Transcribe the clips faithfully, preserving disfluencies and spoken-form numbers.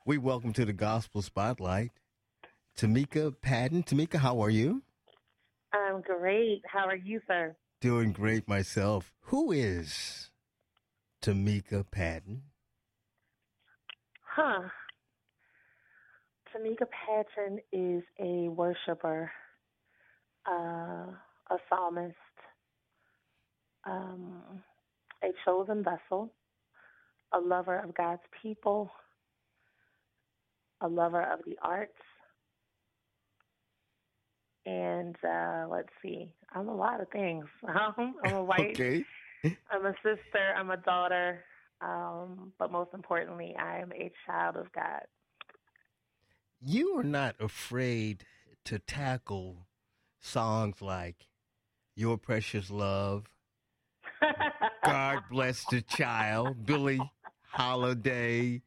We welcome to the Gospel Spotlight Tamika Patton. Tamika, how are you? I'm great. How are you, sir? Doing great myself. Who is Tamika Patton? Huh. Tamika Patton is a worshiper, uh, a psalmist, um, a chosen vessel, a lover of God's people, a lover of the arts, and uh, let's see, I'm a lot of things. I'm a wife, Okay. I'm a sister, I'm a daughter, um, but most importantly, I am a child of God. You are not afraid to tackle songs like Your Precious Love, God Bless the Child, Billie Holiday,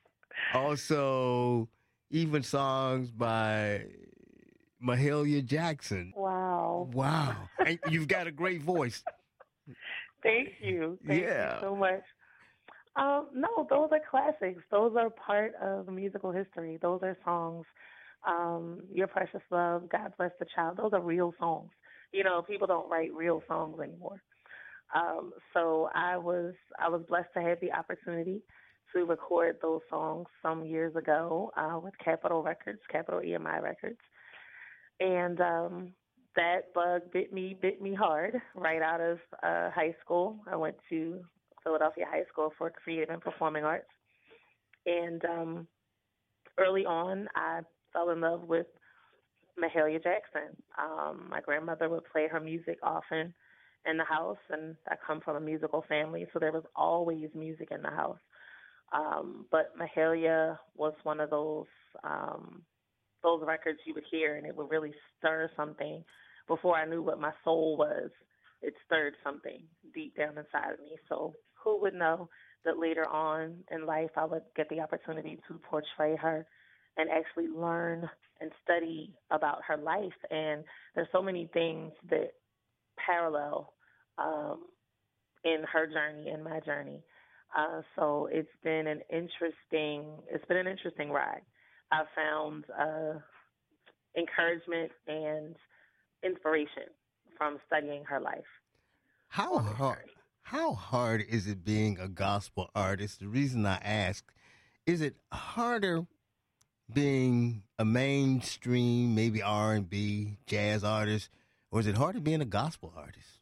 also even songs by Mahalia Jackson. Wow. Wow. And you've got a great voice. Thank you. Thank you Yeah. so much. Um, no, those are classics. Those are part of musical history. Those are songs. Um, Your Precious Love, God Bless the Child. Those are real songs. You know, people don't write real songs anymore. Um, so I was I was blessed to have the opportunity to record those songs some years ago uh, with Capitol Records, Capitol E M I Records, and um, that bug bit me bit me hard right out of uh, high school. I went to Philadelphia High School for Creative and Performing Arts, and um, early on, I fell in love with Mahalia Jackson. Um, my grandmother would play her music often in the house, and I come from a musical family, so there was always music in the house. Um, but Mahalia was one of those um, those records you would hear, and it would really stir something. Before I knew what my soul was, it stirred something deep down inside of me. So who would know that later on in life I would get the opportunity to portray her and actually learn and study about her life. And there's so many things that parallel um, in her journey and my journey. Uh, so it's been an interesting it's been an interesting ride. I found uh, encouragement and inspiration from studying her life How on this hard journey. how hard is it being a gospel artist? The reason I ask, is it harder being a mainstream, maybe R and B, jazz artist, or is it harder being a gospel artist?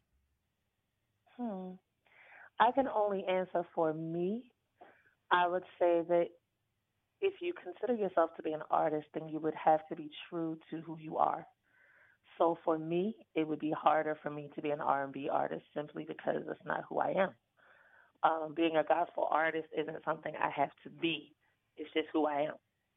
Hmm. I can only answer for me. I would say that if you consider yourself to be an artist, then you would have to be true to who you are. So for me, it would be harder for me to be an R and B artist simply because it's not who I am. Um, being a gospel artist isn't something I have to be. It's just who I am.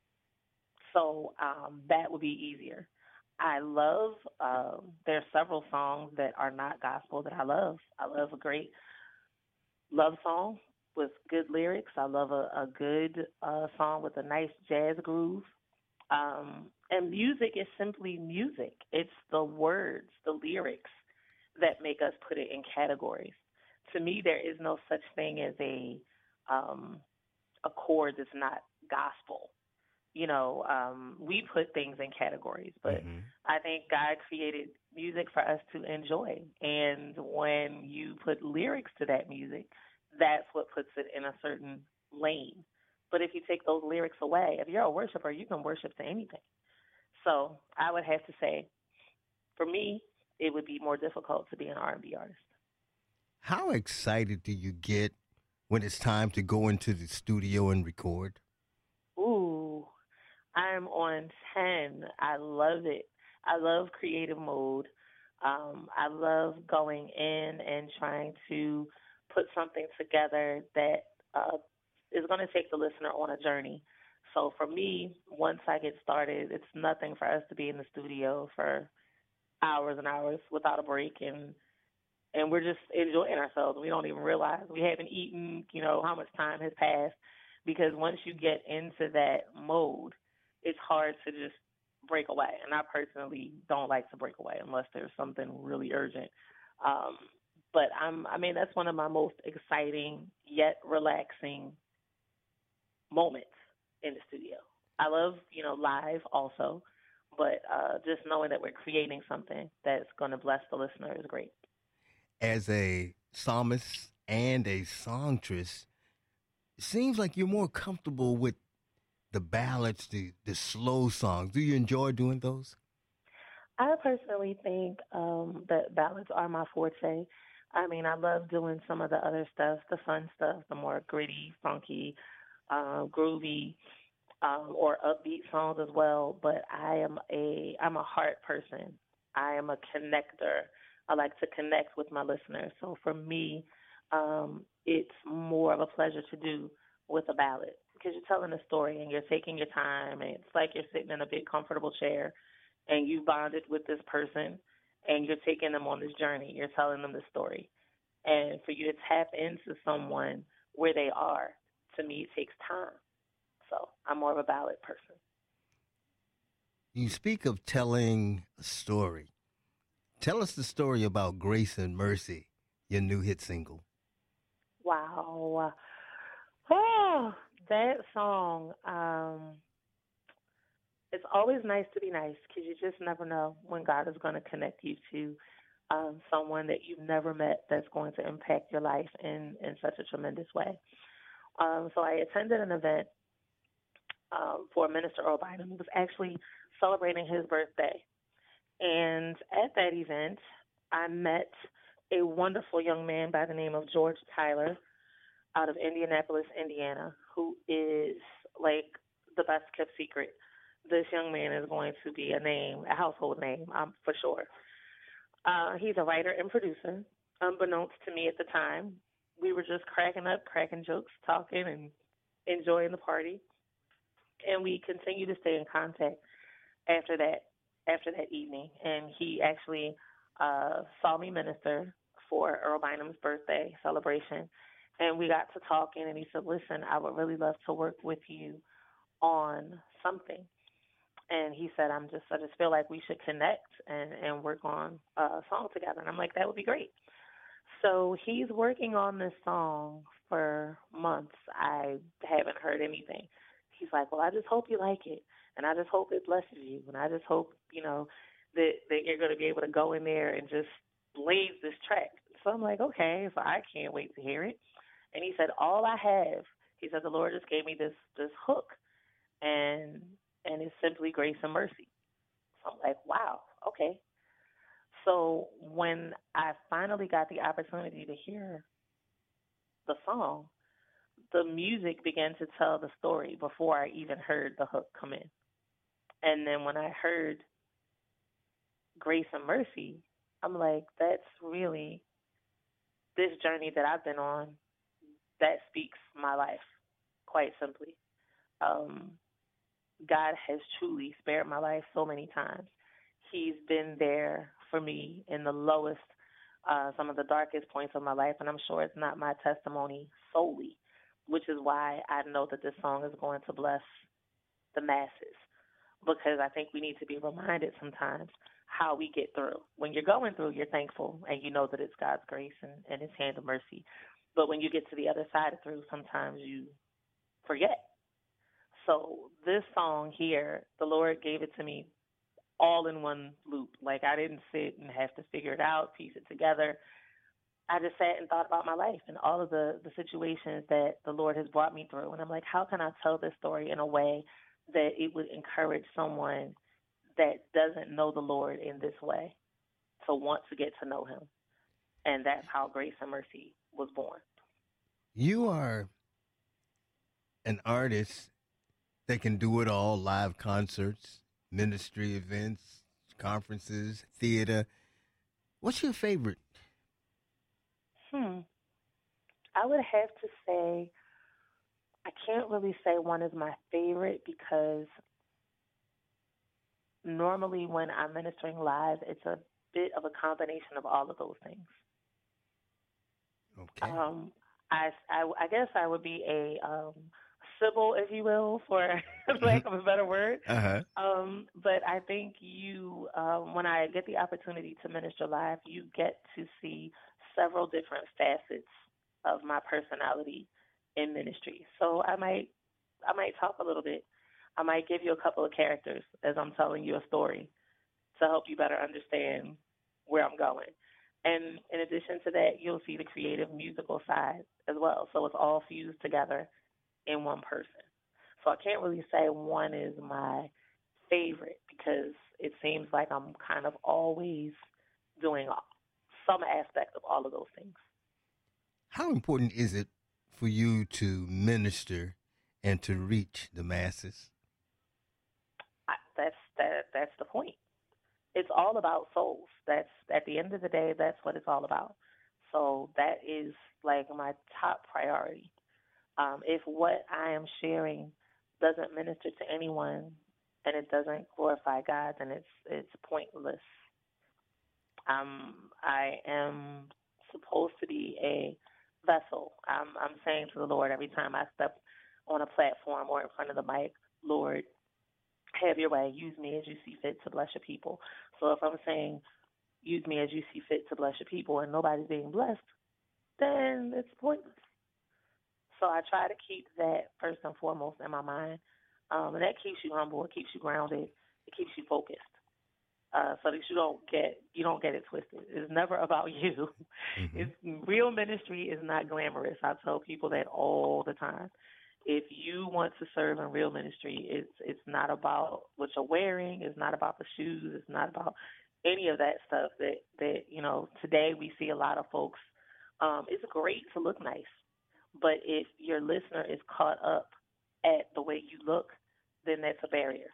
So um, that would be easier. I love. Um, there are several songs that are not gospel that I love. I love a great love song with good lyrics. I love a, a good uh, song with a nice jazz groove. Um, and music is simply music. It's the words, the lyrics that make us put it in categories. To me, there is no such thing as a um, a chord that's not gospel. You know, um, we put things in categories, but Mm-hmm. I think God created music for us to enjoy. And when you put lyrics to that music, that's what puts it in a certain lane. But if you take those lyrics away, if you're a worshiper, you can worship to anything. So I would have to say, for me, it would be more difficult to be an R and B artist. How excited do you get when it's time to go into the studio and record? Ooh, I'm on ten. I love it. I love creative mode. Um, I love going in and trying to put something together that uh, is going to take the listener on a journey. So for me, once I get started, it's nothing for us to be in the studio for hours and hours without a break, and and we're just enjoying ourselves. We don't even realize we haven't eaten, you know, how much time has passed because once you get into that mode, it's hard to just break away. And I personally don't like to break away unless there's something really urgent. Um, but I'm, I mean, that's one of my most exciting yet relaxing moments in the studio. I love, you know, live also, but uh, just knowing that we're creating something that's going to bless the listener is great. As a psalmist and a songstress, it seems like you're more comfortable with the ballads, the the slow songs. Do you enjoy doing those? I personally think um, that ballads are my forte. I mean, I love doing some of the other stuff, the fun stuff, the more gritty, funky, uh, groovy, um, or upbeat songs as well. But I am a I'm a heart person. I am a connector. I like to connect with my listeners. So for me, um, it's more of a pleasure to do with a ballad because you're telling a story and you're taking your time, and it's like you're sitting in a big comfortable chair and you bonded with this person and you're taking them on this journey. You're telling them the story. And for you to tap into someone where they are, to me, it takes time. So I'm more of a ballad person. You speak of telling a story. Tell us the story about Grace and Mercy, your new hit single. Wow. Oh, that song. Um, it's always nice to be nice because you just never know when God is going to connect you to um, someone that you've never met that's going to impact your life in, in such a tremendous way. Um, so I attended an event um, for Minister Earl Bynum. It was actually celebrating his birthday. And at that event, I met a wonderful young man by the name of George Tyler out of Indianapolis, Indiana, who is like the best kept secret. This young man is going to be a name, a household name, um, for sure. Uh, he's a writer and producer. Unbeknownst to me at the time, we were just cracking up, cracking jokes, talking, and enjoying the party. And we continue to stay in contact after that after that evening. And he actually uh, saw me minister for Earl Bynum's birthday celebration. And we got to talking, and he said, "Listen, I would really love to work with you on something." And he said, "I'm just, I just feel like we should connect and, and work on a song together." And I'm like, "That would be great." So he's working on this song for months. I haven't heard anything. He's like, "Well, I just hope you like it, and I just hope it blesses you, and I just hope, you know, that that you're going to be able to go in there and just blaze this track." So I'm like, "Okay." So I can't wait to hear it. And he said, "All I have," he said, "the Lord just gave me this this hook, and and it's simply grace and mercy." So I'm like, "Wow, okay." So when I finally got the opportunity to hear the song, the music began to tell the story before I even heard the hook come in. And then when I heard Grace and Mercy, I'm like, that's really this journey that I've been on that speaks my life, quite simply. Um, God has truly spared my life so many times. He's been there for me in the lowest, uh, some of the darkest points of my life, and I'm sure it's not my testimony solely, which is why I know that this song is going to bless the masses. Because I think we need to be reminded sometimes how we get through. When you're going through, you're thankful and you know that it's God's grace and, and His hand of mercy. But when you get to the other side of through, sometimes you forget. So this song here, the Lord gave it to me all in one loop. Like I didn't sit and have to figure it out, piece it together. I just sat and thought about my life and all of the, the situations that the Lord has brought me through. And I'm like, how can I tell this story in a way that it would encourage someone that doesn't know the Lord in this way to want to get to know Him? And that's how Grace and Mercy was born. You are an artist that can do it all: live concerts, ministry events, conferences, theater. What's your favorite? Hmm. I would have to say, I can't really say one is my favorite because normally when I'm ministering live, it's a bit of a combination of all of those things. Okay. Um, I, I, I guess I would be a um, Sybil, if you will, for lack of a better word. Uh-huh. Um, but I think you, um, when I get the opportunity to minister live, you get to see several different facets of my personality in ministry. So I might I might talk a little bit. I might give you a couple of characters as I'm telling you a story to help you better understand where I'm going. And in addition to that, you'll see the creative musical side as well. So it's all fused together in one person. So I can't really say one is my favorite because it seems like I'm kind of always doing all, some aspect of all of those things. How important is it for you to minister and to reach the masses? I, that's that. That's the point. It's all about souls. That's at the end of the day, that's what it's all about. So that is like my top priority. Um, if what I am sharing doesn't minister to anyone and it doesn't glorify God, then it's it's pointless. Um, I am supposed to be a vessel. I'm, I'm saying to the Lord every time I step on a platform or in front of the mic, Lord, have your way. Use me as you see fit to bless your people. So if I'm saying, use me as you see fit to bless your people and nobody's being blessed, then it's pointless. So I try to keep that first and foremost in my mind. Um, and that keeps you humble. It keeps you grounded. It keeps you focused. Uh, so that you don't get you don't get it twisted. It's never about you. Mm-hmm. It's, real ministry is not glamorous. I tell people that all the time. If you want to serve in real ministry, it's it's not about what you're wearing. It's not about the shoes. It's not about any of that stuff. That that you know today we see a lot of folks. Um, it's great to look nice, but if your listener is caught up at the way you look, then that's a barrier.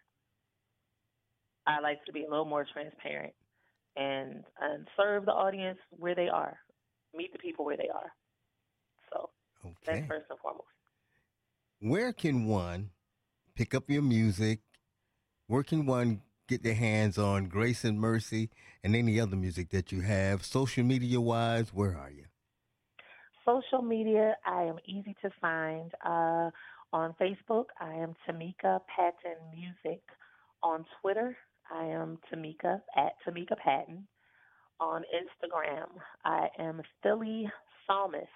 I like to be a little more transparent and and serve the audience where they are, meet the people where they are. So okay. That's first and foremost. Where can one pick up your music? Where can one get their hands on Grace and Mercy and any other music that you have? Social media-wise, where are you? Social media, I am easy to find. Uh, on Facebook, I am Tamika Patton Music. On Twitter, I am Tamika at Tamika Patton. On Instagram, I am Philly Psalmist.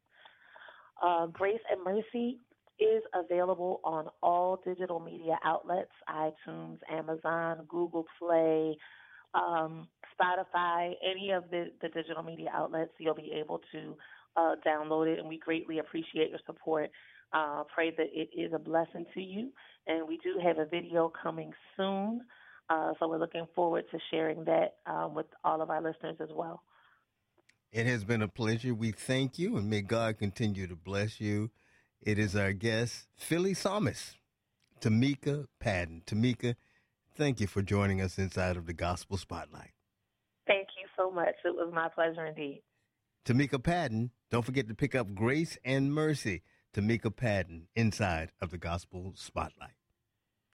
Uh, Grace and Mercy is available on all digital media outlets, iTunes, Amazon, Google Play, um, Spotify, any of the, the digital media outlets. You'll be able to uh, download it, and we greatly appreciate your support. Uh, pray that it is a blessing to you. And we do have a video coming soon, uh, so we're looking forward to sharing that uh, with all of our listeners as well. It has been a pleasure. We thank you, and may God continue to bless you. It is our guest, Philly Psalmist, Tamika Patton. Tamika, thank you for joining us inside of the Gospel Spotlight. Thank you so much. It was my pleasure indeed. Tamika Patton, don't forget to pick up Grace and Mercy. Tamika Patton, inside of the Gospel Spotlight.